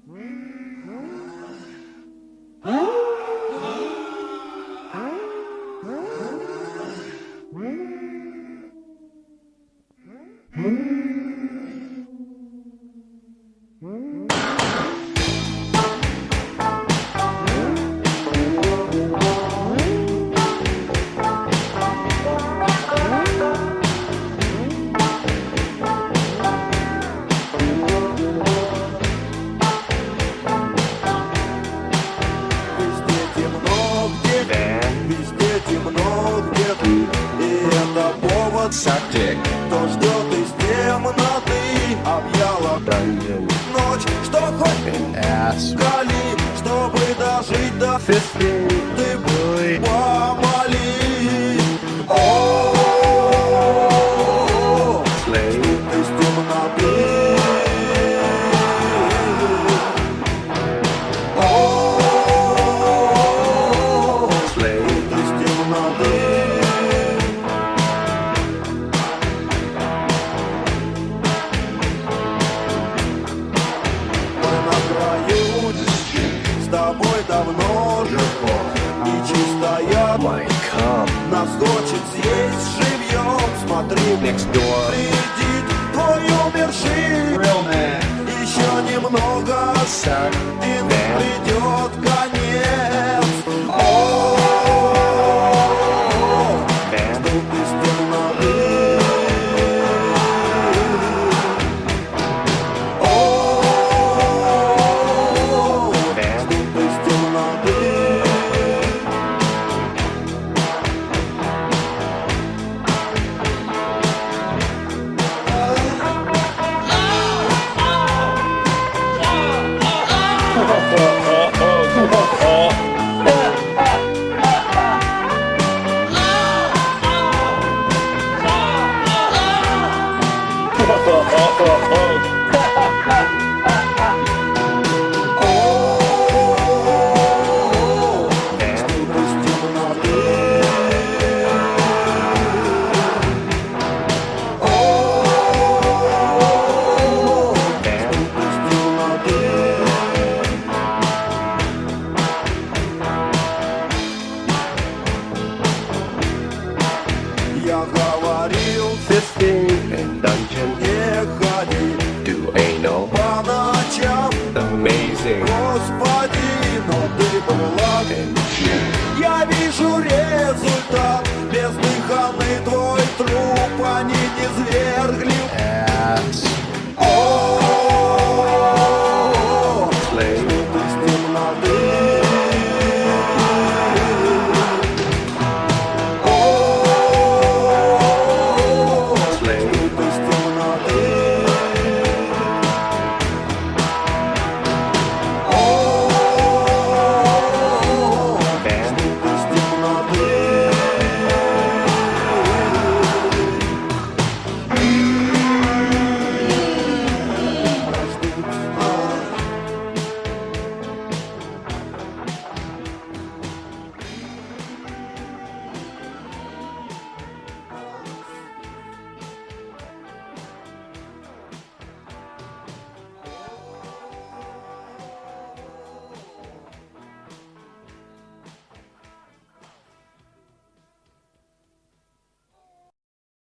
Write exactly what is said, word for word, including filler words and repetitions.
Кто ждет из темноты, объяла ночь, что хоть кали, чтобы дожить до фесты, ты помоли. О, из темноты. О, из темноты. С тобой давно же и чистая нас хочет съесть живьем. Смотри, придит твой умерший, еще немного, и придет конец. О, ждут из темноты. Я говорил, не ходи по ночам, Amazing. Господи, но ты была